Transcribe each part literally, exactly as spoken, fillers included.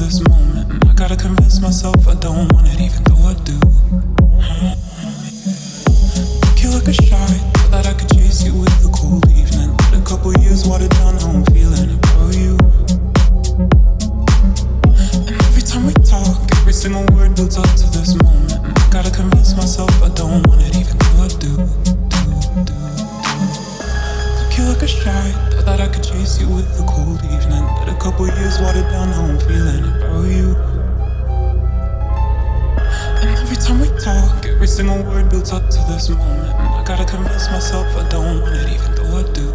this moment, and I gotta convince myself I don't want it, even though I do. Took you like a shot, thought that I could chase you with the cold evening. Let a couple years water down how I'm feeling about you. And every time we talk, every single word builds up to this moment, and I gotta convince myself I don't want it, even though I do. Do, do, do. Took you like a shot, thought that I could chase you with the cold evening. Let a couple years water down how I'm feeling about you. And every time we talk, every single word builds up to this moment, and I gotta convince myself I don't want it, even though I do.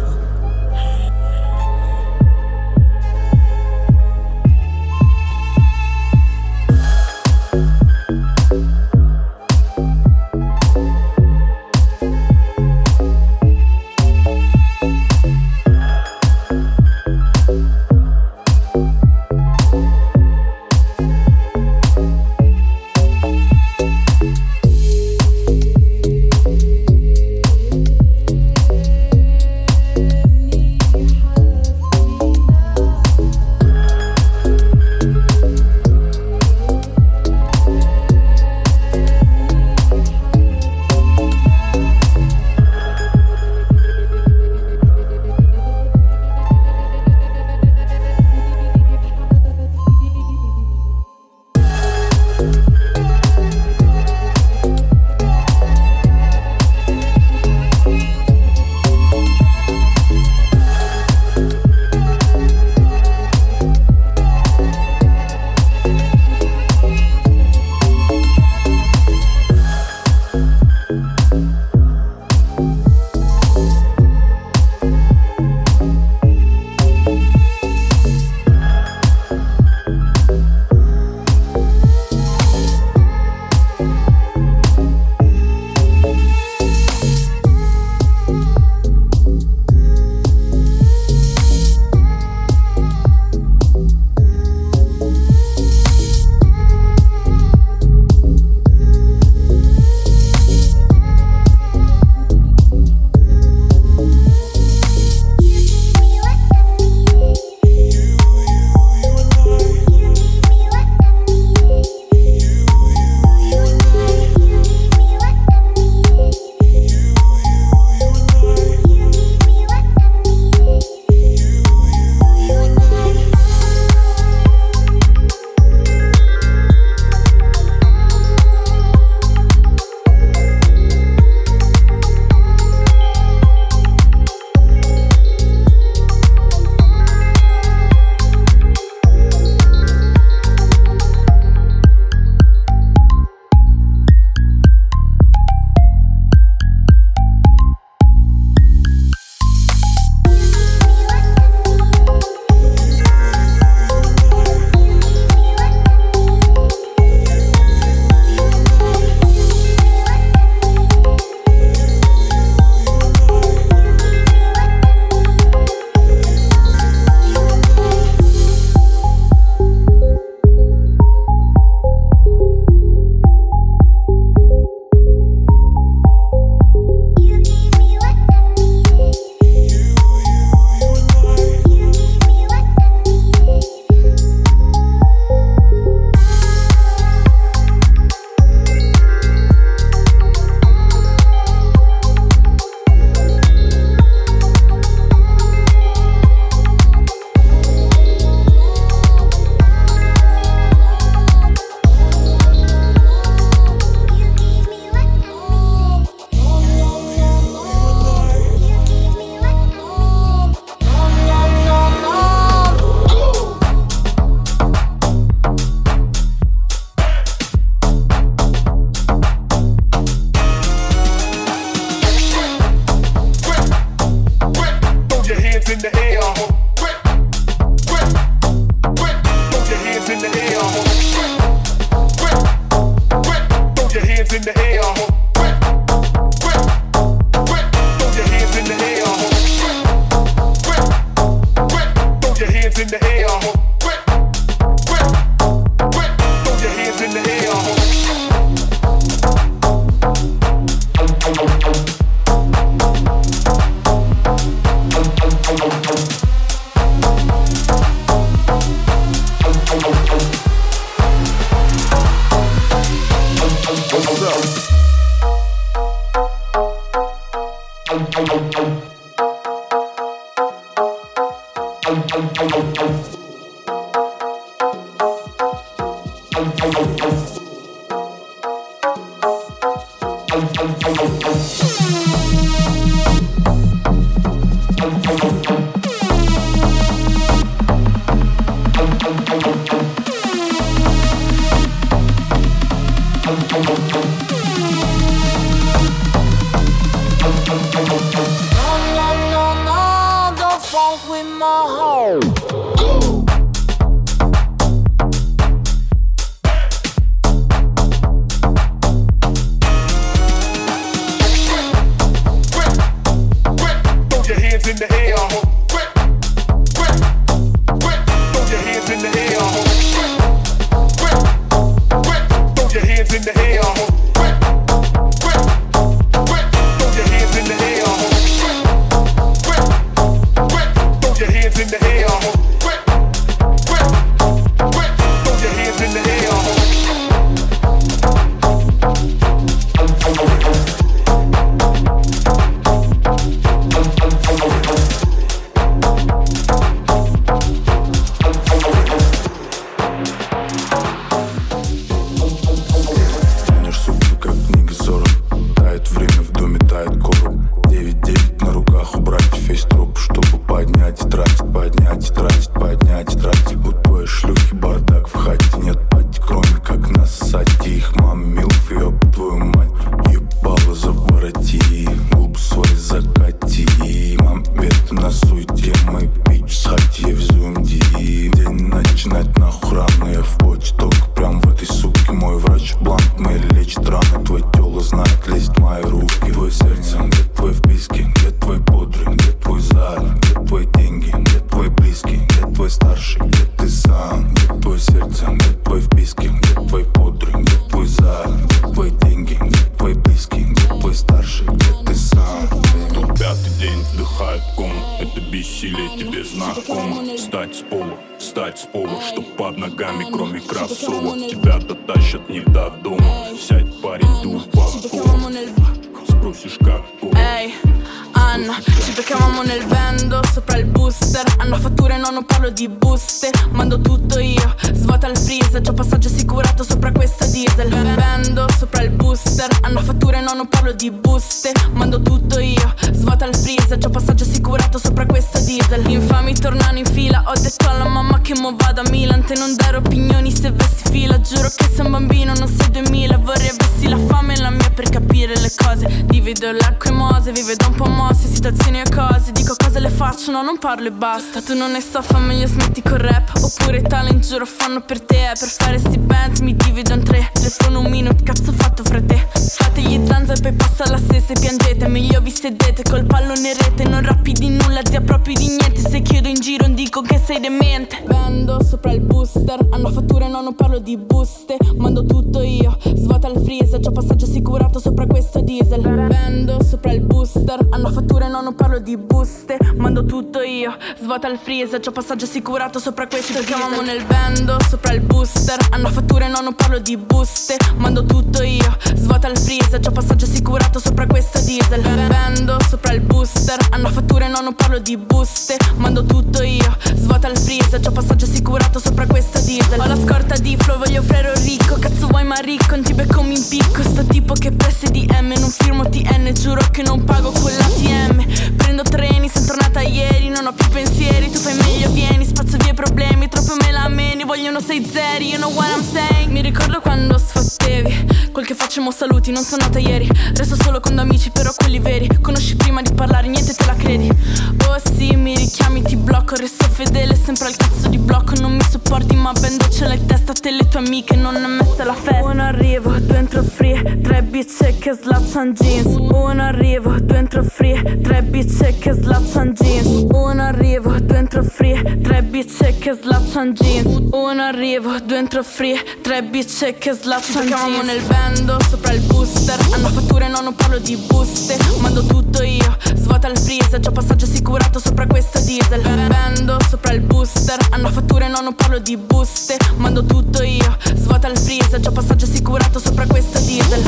Non parlo e basta. Tu non ne so, fa meglio smetti col rap. Oppure talent giuro fanno per te. Per fare sti bands mi divido in tre. Telefono un minuto, cazzo fatto fra te. Fate gli zanza e poi passa la stessa e piangete. Meglio vi sedete col pallone rete. Non rappi di nulla, zia proprio di niente. Se chiedo in giro non dico che sei demente. Vendo sopra il booster. Hanno fatture, no, non parlo di buste. Mando tutto io, svuota il freezer. Già passaggio assicurato sopra questo diesel. Vendo sopra il booster. Hanno fatture, no, non parlo di buste. Mando tutto io, svuota il freezer. C'ho passaggio assicurato sopra questo diesel. Chiamamo nel vendo sopra il booster. Hanno fatture, no, non parlo di buste. Mando tutto io, svuota il freezer. C'ho passaggio assicurato sopra questo diesel. Vendo sopra il booster. Hanno fatture, no, non parlo di buste. Mando tutto io, svuota il freezer. C'ho passaggio assicurato sopra questo diesel. Ho la scorta di flow, voglio frero ricco. Cazzo vuoi ma ricco, non ti becco mi impicco. Sto tipo che presse di M, non firmo T N. Giuro che non pago con l'A T M. Prendo treni, sono tornata ieri. Non ho più pensieri, tu fai meglio vieni. Spazzo via i problemi, troppo me la meni. Vogliono sei zeri, you know what I'm saying. Mi ricordo quando sfottevi. Quel che facciamo saluti, non sono nata ieri. Resto solo con due amici, però quelli veri. Conosci prima di parlare, niente te la credi. Oh sì, mi richiami, ti blocco. Resto fedele, sempre al cazzo di blocco. Non mi sopporti, ma ben doccia in testa. Te le tue amiche, non è messa la festa. Uno arrivo, due entro free. Tre bitch che slaccian jeans. Uno arrivo, due entro free. Tre bitch che slaccian jeans. Uno arrivo, due entro free. Tre bitch che slaccian jeans. Uno arrivo, due entro free. Tre bitch che slaccian jeans. Ci nel vendo sopra il booster. Hanno fatture, no, non parlo di buste. Mando tutto io, svuota il freezer. Già passaggio assicurato sopra questo diesel. Vendo sopra il booster. Hanno fatture, no, non parlo di buste. Mando tutto io, svuota il freezer. Già passaggio assicurato sopra questo diesel.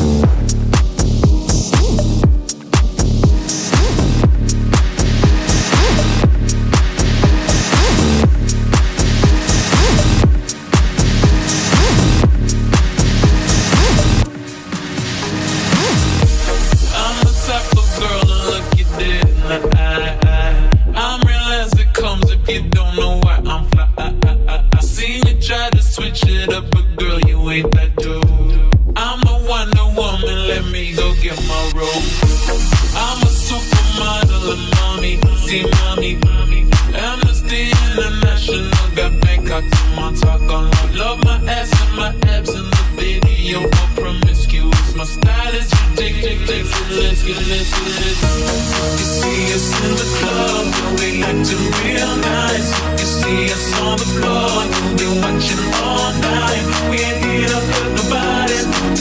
ain't that dude. I'm a Wonder Woman, let me go get my robe. I'm a supermodel of mommy, see mommy. Amnesty International got Bangkok to my talk on. Love my ass and my abs in the video. I'm promiscuous, my style is ridiculous. Let's get let's get this. You see us in the club, we like to real nice. You see us on the floor, you'll be watching all night. We ain't here to hurt nobody.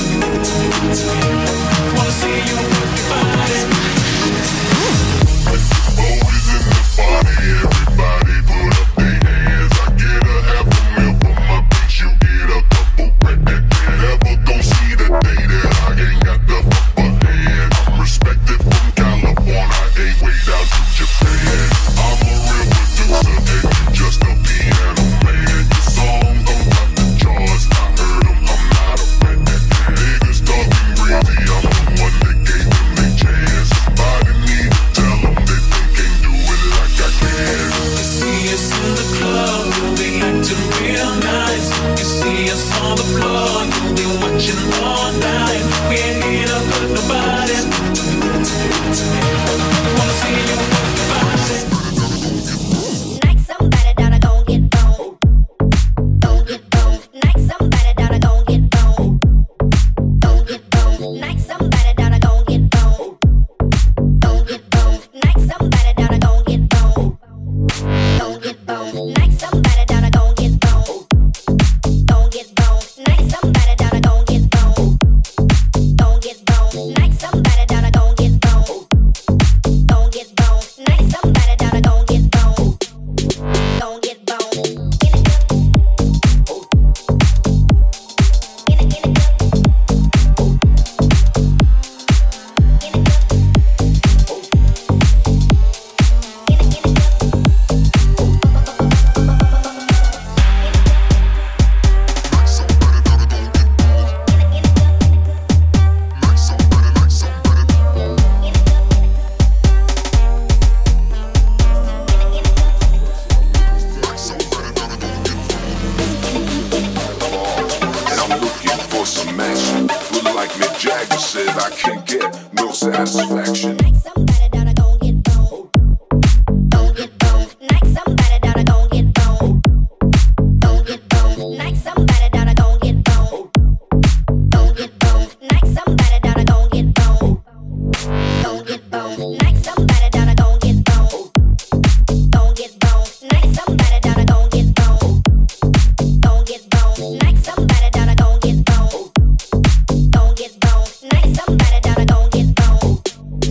Wanna see you work your body. Always in the party, everybody put up their hands. I get a half a mil for my bitch, you get a couple grand. Never gon' see the day that I ain't got the upper hand. I'm respected from California, ain't way down to Japan. I'm a real producer and you just a piano man. Your song don't got the jaws, I heard them, I'm not a fan. Niggas talking crazy, I'm the one that gave them their chance. Somebody need to tell them that they can't do it like I can. You see us in the club, we acting real nice. You see us on the floor, you'll be watching all night. We ain't here to hurt nobody. Wanna see you work your body. Knock somebody down, I gon' get bone. Gon' get bone. Knock somebody down, I gon' get bone. Gon' get bone. Knock somebody down, I gon' get bone. Gon' get bone. Knock somebody down, I gon' get bone. Gon' get bone. Knock somebody down, I gon' get bone. Gon' get bone. Knock somebody down, I gon' get bone. Gon' get bone. Knock somebody down, I gon' get bone. Gon' get bone. Knock somebody down, I gon' get bone. Gon' get bone. Get it good. Get it, get it good. Get it good. Get it, get it good. And I'm looking for some action. Feel like Mick Jagger said, I can't get no satisfaction. Knock somebody down, I gon' get bone. Gon' get bone. Knock somebody down, I gon' get bone. Gon' get bone. Knock somebody down, I gon' get bone. Gon' get bone. Knock somebody down, I gon' get bone. Gon' get bone. Knock somebody down, I gon' get bone. Gon' get bone. Knock somebody down, I gon' get bone. Gon' get bone. Knock somebody down, I gon' get bone. Gon' get bone. Knock somebody down, I gon' get bone.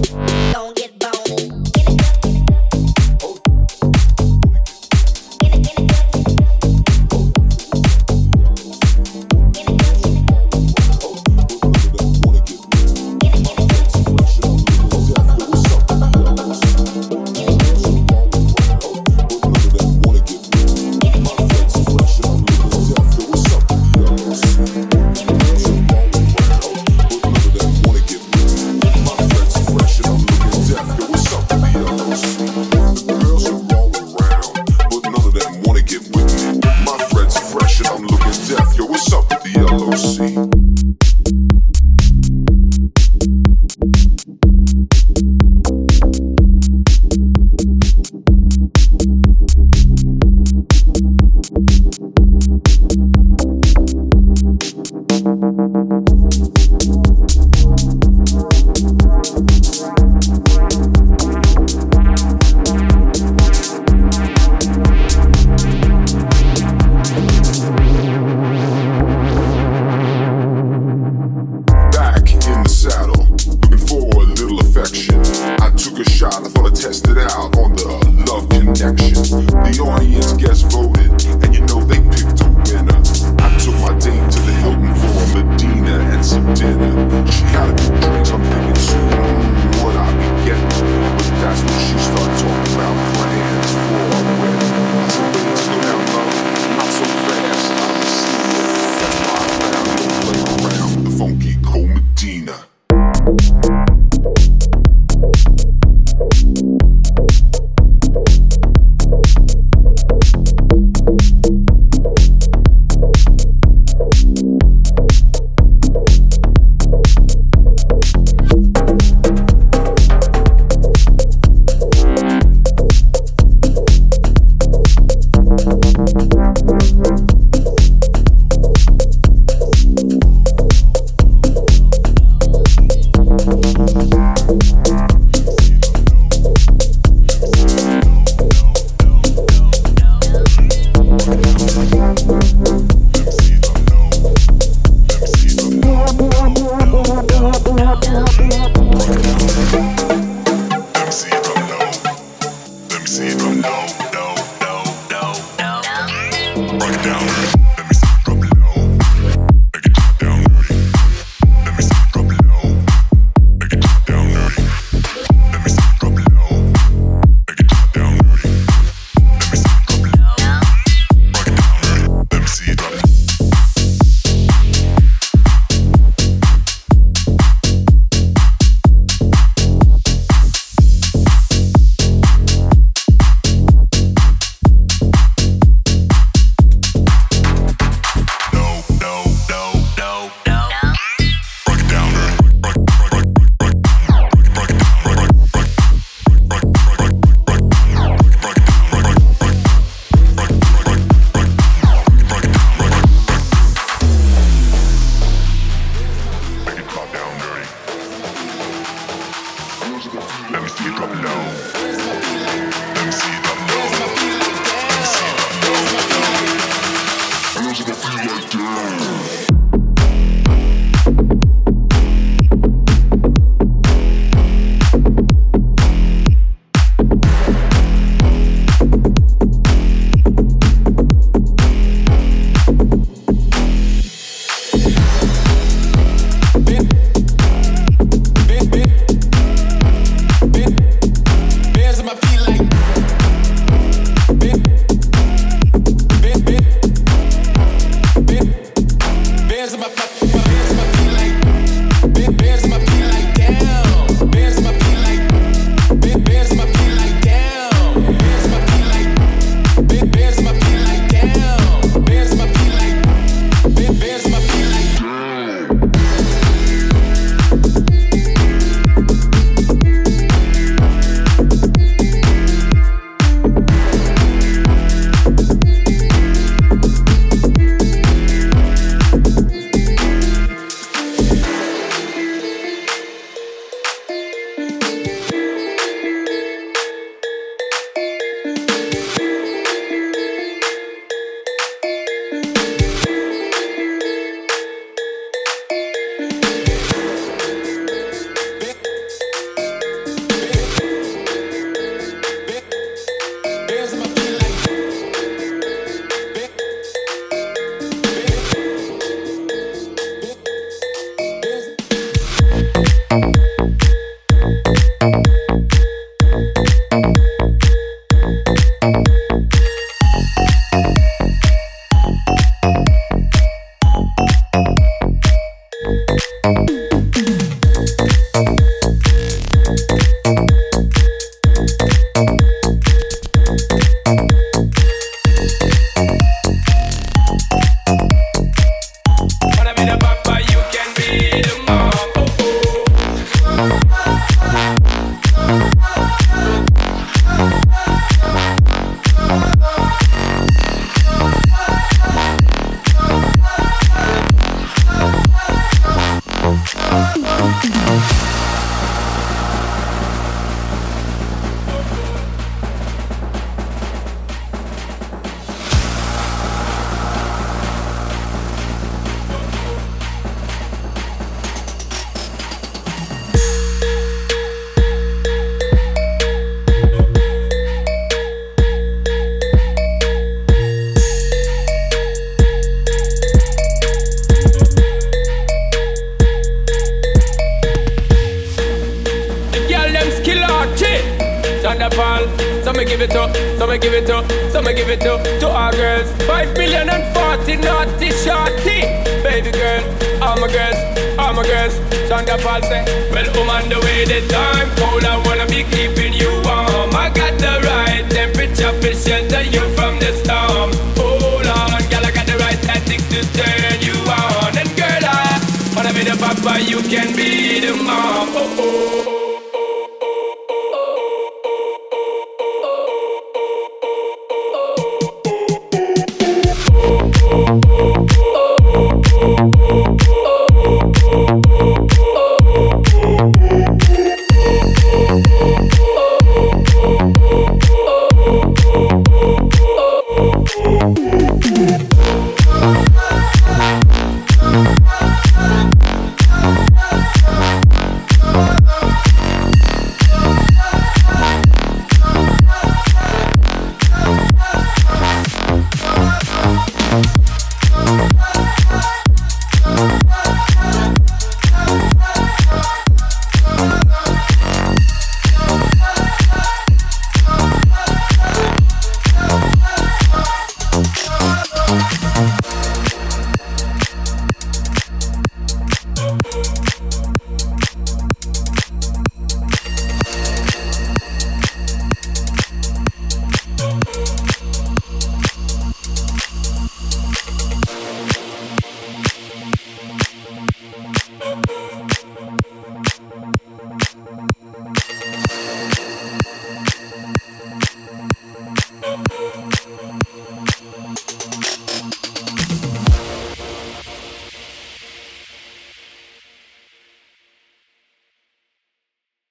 You can be the mom.